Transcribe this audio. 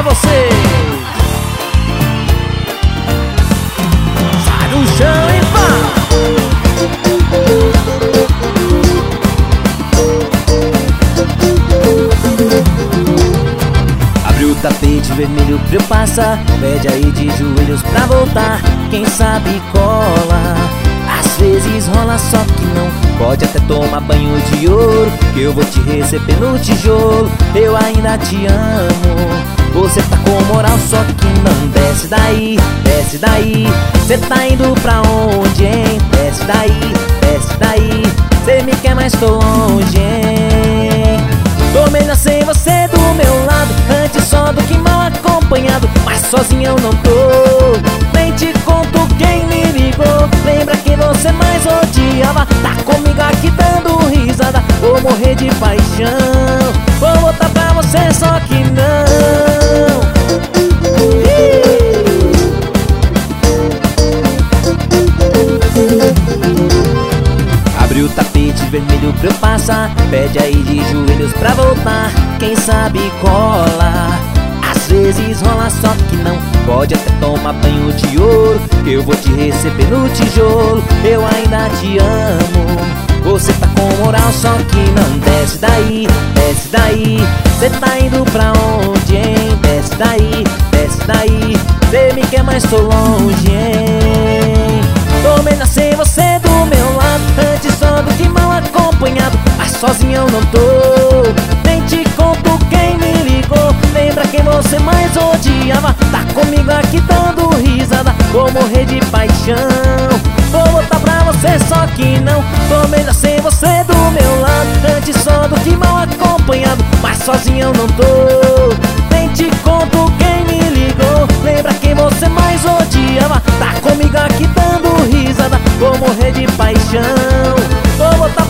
pra vocês. Sai do chão e vai. Abre o tapete vermelho pra eu passar, pede aí de joelhos pra voltar. Quem sabe cola, às vezes rola, só que não. Pode até tomar banho de ouro, que eu vou te receber no tijolo. Eu ainda te amo, você tá com moral, só que não. Desce daí, desce daí. Cê tá indo pra onde, hein? Desce daí, desce daí. Cê me quer, mas tô longe, hein? Tô melhor sem você do meu lado, antes só do que mal acompanhado. Mas sozinho eu não tô, nem te conto quem me ligou. Lembra quem você mais odiava? Tá comigo aqui dando risada. Vou morrer de paixão, vou voltar pra você, só que não. Abre o tapete vermelho pra eu passar, pede aí de joelhos pra voltar. Quem sabe cola, às vezes rola, só que não. Pode até tomar banho de ouro, que eu vou te receber no tijolo. Eu ainda te amo, você tá com moral, só que não. Desce daí, desce daí. Cê tá indo pra onde, hein? Desce daí, desce daí. Cê me quer, mas tô longe, hein? Tô melhor sem você do meu lado, antes só do que mal acompanhado. Mas sozinho eu não tô, nem te conto quem me ligou. Lembra quem você mais odiava? Tá comigo aqui dando risada. Vou morrer de paixão, vou voltar pra você, só que não. Tô melhor sem você do meu lado, antes só do que mal acompanhado. Mas sozinho eu não tô, nem te conto quem me ligou. Lembra quem você mais odiava? Tá comigo aqui dando risada. Vou morrer de paixão, vou voltar